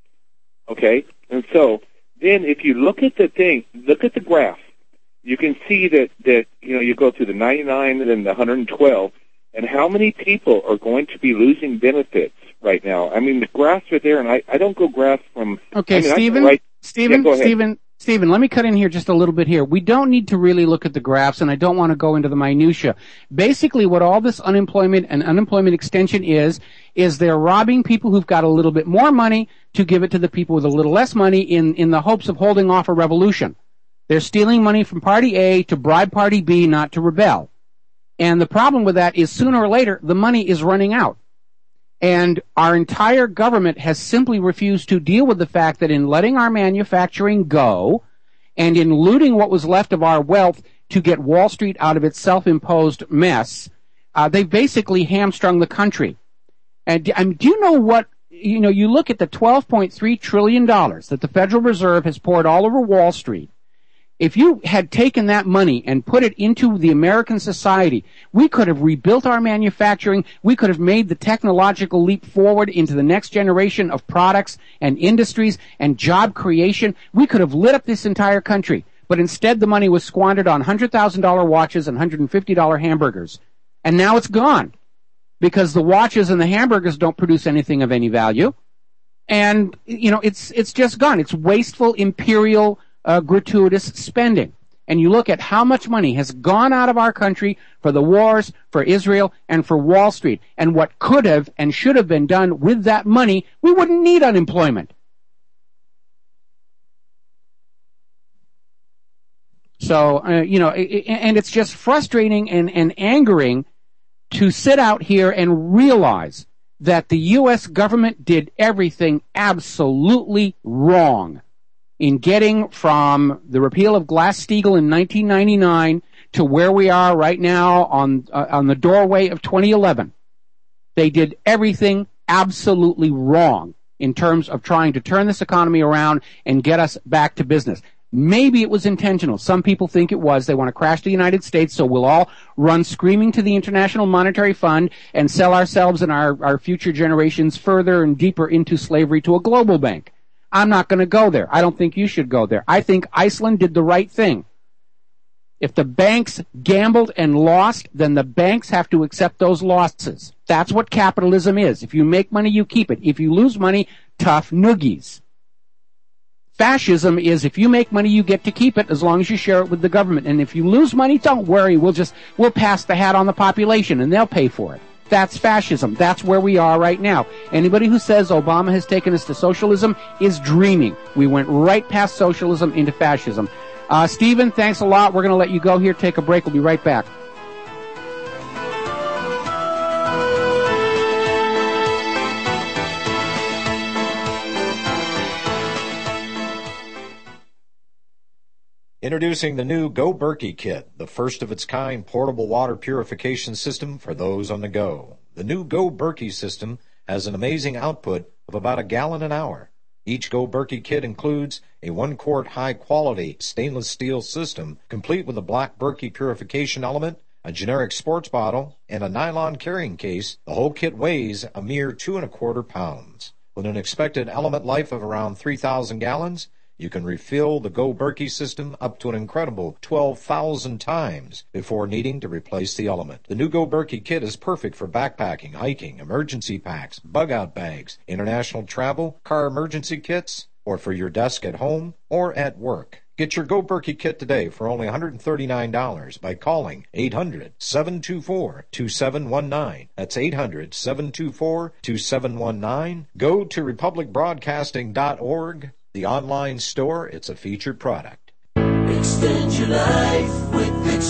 Okay, and so then if you look at the thing, look at the graph. You can see that, that, you know, you go through the ninety-nine and then the one hundred twelve, and how many people are going to be losing benefits right now? I mean, the graphs are there, and I, I don't go graphs from... Okay, I mean, Stephen, write, Stephen, yeah, Stephen, Stephen, let me cut in here just a little bit here. We don't need to really look at the graphs, and I don't want to go into the minutia. Basically, what all this unemployment and unemployment extension is, is they're robbing people who've got a little bit more money to give it to the people with a little less money in, in the hopes of holding off a revolution. They're stealing money from Party A to bribe Party B not to rebel. And the problem with that is sooner or later, the money is running out. And our entire government has simply refused to deal with the fact that in letting our manufacturing go and in looting what was left of our wealth to get Wall Street out of its self-imposed mess, uh, they've basically hamstrung the country. And um, do you know what, you know, you look at the twelve point three trillion dollars that the Federal Reserve has poured all over Wall Street. If you had taken that money and put it into the American society, we could have rebuilt our manufacturing. We could have made the technological leap forward into the next generation of products and industries and job creation. We could have lit up this entire country. But instead, the money was squandered on one hundred thousand dollars watches and one hundred fifty dollars hamburgers. And now it's gone because the watches and the hamburgers don't produce anything of any value. And, you know, it's, it's just gone. It's wasteful, imperial, Uh, gratuitous spending. And you look at how much money has gone out of our country for the wars, for Israel, and for Wall Street. And what could have and should have been done with that money, we wouldn't need unemployment. So, uh, you know, it, and it's just frustrating and, and angering to sit out here and realize that the U S government did everything absolutely wrong in getting from the repeal of Glass-Steagall in nineteen ninety-nine to where we are right now on uh, on the doorway of twenty eleven. They did everything absolutely wrong in terms of trying to turn this economy around and get us back to business. Maybe it was intentional. Some people think it was. They want to crash the United States, so we'll all run screaming to the International Monetary Fund and sell ourselves and our, our future generations further and deeper into slavery to a global bank. I'm not going to go there. I don't think you should go there. I think Iceland did the right thing. If the banks gambled and lost, then the banks have to accept those losses. That's what capitalism is. If you make money, you keep it. If you lose money, tough noogies. Fascism is if you make money, you get to keep it as long as you share it with the government. And if you lose money, don't worry. We'll just, we'll pass the hat on the population and they'll pay for it. That's fascism. That's where we are right now. Anybody who says Obama has taken us to socialism is dreaming. We went right past socialism into fascism. Uh, Stephen, thanks a lot. We're going to let you go here. Take a break. We'll be right back. Introducing the new Go Berkey Kit, the first of its kind portable water purification system for those on the go. The new Go Berkey system has an amazing output of about a gallon an hour. Each Go Berkey kit includes a one-quart high-quality stainless steel system, complete with a black Berkey purification element, a generic sports bottle, and a nylon carrying case. The whole kit weighs a mere two and a quarter pounds. With an expected element life of around three thousand gallons, you can refill the Go Berkey system up to an incredible twelve thousand times before needing to replace the element. The new Go Berkey kit is perfect for backpacking, hiking, emergency packs, bug-out bags, international travel, car emergency kits, or for your desk at home or at work. Get your Go Berkey kit today for only one hundred thirty-nine dollars by calling eight hundred, seven two four, two seven one nine. That's eight hundred, seven two four, two seven one nine. Go to republic broadcasting dot org. The online store, it's a featured product. Extend your life with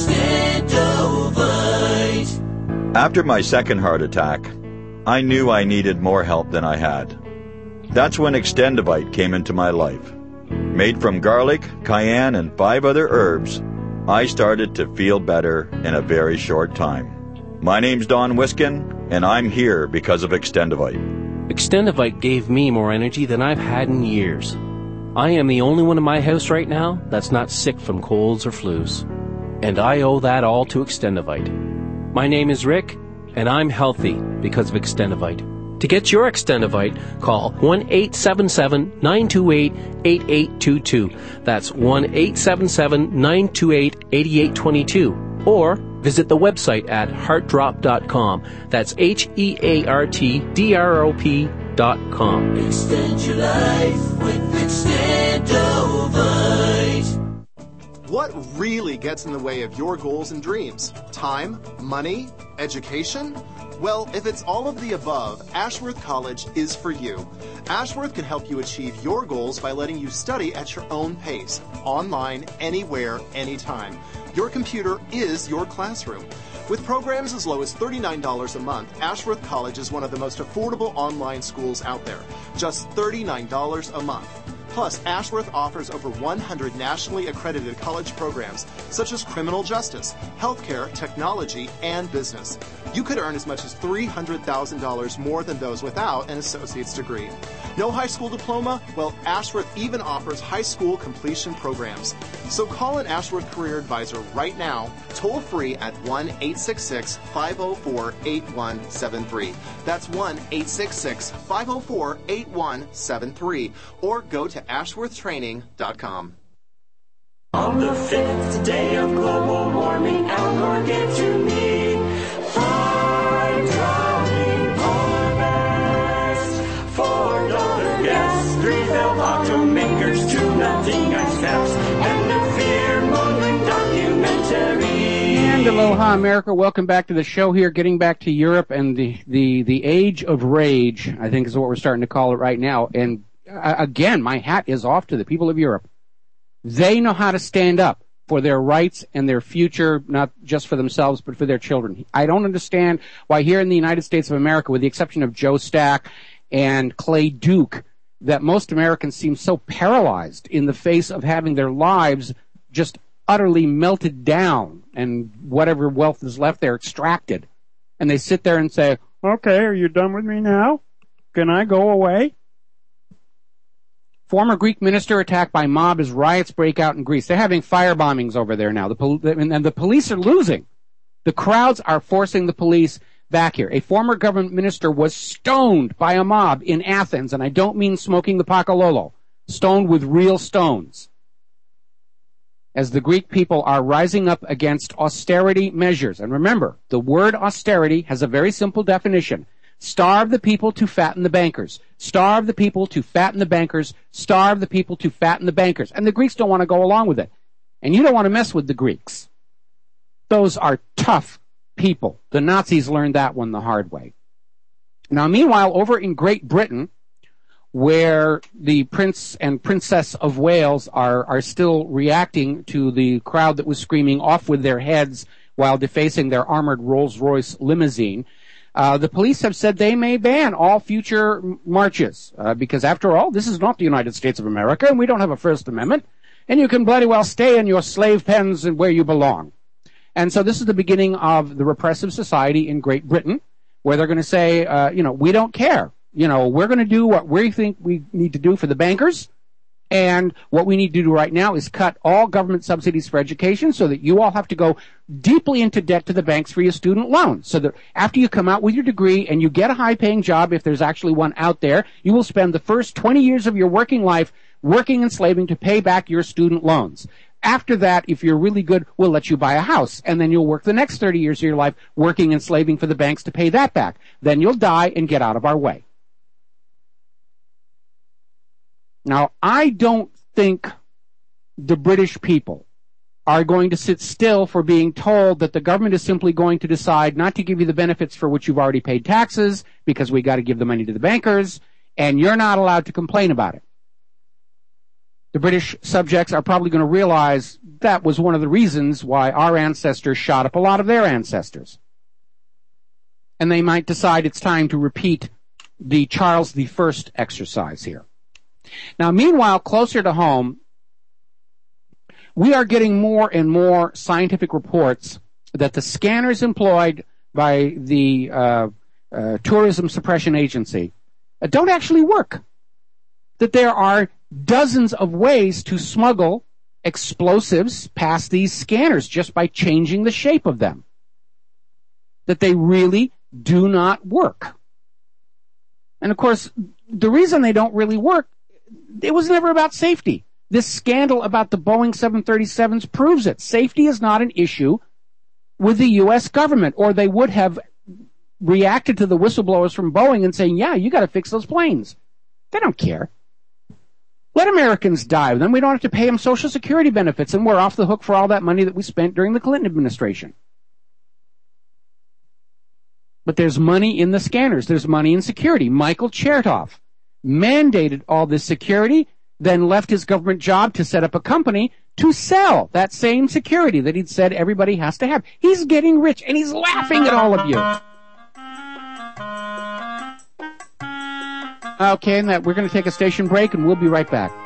Extendovite. After my second heart attack, I knew I needed more help than I had. That's when Extendovite came into my life. Made from garlic, cayenne, and five other herbs, I started to feel better in a very short time. My name's Don Wiskin, and I'm here because of Extendovite. Extendovite gave me more energy than I've had in years. I am the only one in my house right now that's not sick from colds or flus. And I owe that all to Extendovite. My name is Rick, and I'm healthy because of Extendovite. To get your Extendovite, call one eight seven seven, nine two eight, eight eight two two. That's one eight seven seven, nine two eight, eight eight two two. Or visit the website at heart drop dot com. That's H E A R T D R O P dot com. Extend your life with Extendovite. What really gets in the way of your goals and dreams? Time? Money? Education? Well, if it's all of the above, Ashworth College is for you. Ashworth can help you achieve your goals by letting you study at your own pace, online, anywhere, anytime. Your computer is your classroom. With programs as low as thirty-nine dollars a month, Ashworth College is one of the most affordable online schools out there. Just thirty-nine dollars a month. Plus, Ashworth offers over one hundred nationally accredited college programs, such as criminal justice, healthcare, technology, and business. You could earn as much as three hundred thousand dollars more than those without an associate's degree. No high school diploma? Well, Ashworth even offers high school completion programs. So call an Ashworth Career Advisor right now, toll free at one eight six six, five oh four, eight one seven three. That's one eight six six, five oh four, eight one seven three. Or go to ashworth training dot com. On the fifth day of global warming, Al Gore gave to me five drowning polar bears, four dollar gas, three failed automakers, two melting ice caps, and a fear-mongering documentary. And aloha, America. Welcome back to the show here, getting back to Europe and the, the, the age of rage, I think is what we're starting to call it right now. And uh, again, my hat is off to the people of Europe. They know how to stand up for their rights and their future, not just for themselves, but for their children. I don't understand why here in the United States of America, with the exception of Joe Stack and Clay Duke, that most Americans seem so paralyzed in the face of having their lives just utterly melted down and whatever wealth is left there extracted. And they sit there and say, Okay, are you done with me now? Can I go away? Former Greek minister attacked by mob as riots break out in Greece. They're having fire bombings over there now. The pol- and the police are losing. The crowds are forcing the police back here. A former government minister was stoned by a mob in Athens, and I don't mean smoking the pakalolo. Stoned with real stones. As the Greek people are rising up against austerity measures. And remember, the word austerity has a very simple definition. Starve the people to fatten the bankers. Starve the people to fatten the bankers. Starve the people to fatten the bankers. And the Greeks don't want to go along with it. And you don't want to mess with the Greeks. Those are tough people. The Nazis learned that one the hard way. Now, meanwhile, over in Great Britain, where the Prince and Princess of Wales are, are still reacting to the crowd that was screaming off with their heads while defacing their armored Rolls-Royce limousine, Uh, the police have said they may ban all future marches, uh, because after all, this is not the United States of America, and we don't have a First Amendment, and you can bloody well stay in your slave pens and where you belong. And so this is the beginning of the repressive society in Great Britain, where they're going to say, uh, you know, we don't care. You know, we're going to do what we think we need to do for the bankers, and what we need to do right now is cut all government subsidies for education so that you all have to go deeply into debt to the banks for your student loans. So that after you come out with your degree and you get a high-paying job, if there's actually one out there, you will spend the first twenty years of your working life working and slaving to pay back your student loans. After that, if you're really good, we'll let you buy a house. And then you'll work the next thirty years of your life working and slaving for the banks to pay that back. Then you'll die and get out of our way. Now, I don't think the British people are going to sit still for being told that the government is simply going to decide not to give you the benefits for which you've already paid taxes because we got to give the money to the bankers, and you're not allowed to complain about it. The British subjects are probably going to realize that was one of the reasons why our ancestors shot up a lot of their ancestors. And they might decide it's time to repeat the Charles the First exercise here. Now, meanwhile, closer to home, we are getting more and more scientific reports that the scanners employed by the uh, uh, Tourism Suppression Agency uh, don't actually work. That there are dozens of ways to smuggle explosives past these scanners just by changing the shape of them. That they really do not work. And of course, the reason they don't really work, it was never about safety. This scandal about the Boeing seven thirty-sevens proves it. Safety is not an issue with the U S government, or they would have reacted to the whistleblowers from Boeing and saying, yeah, you got to fix those planes. They don't care. Let Americans die. Then we don't have to pay them Social Security benefits, and we're off the hook for all that money that we spent during the Clinton administration. But there's money in the scanners. There's money in security. Michael Chertoff mandated all this security, then left his government job to set up a company to sell that same security that he'd said everybody has to have. He's getting rich, and he's laughing at all of you. Okay, and that we're going to take a station break, and we'll be right back.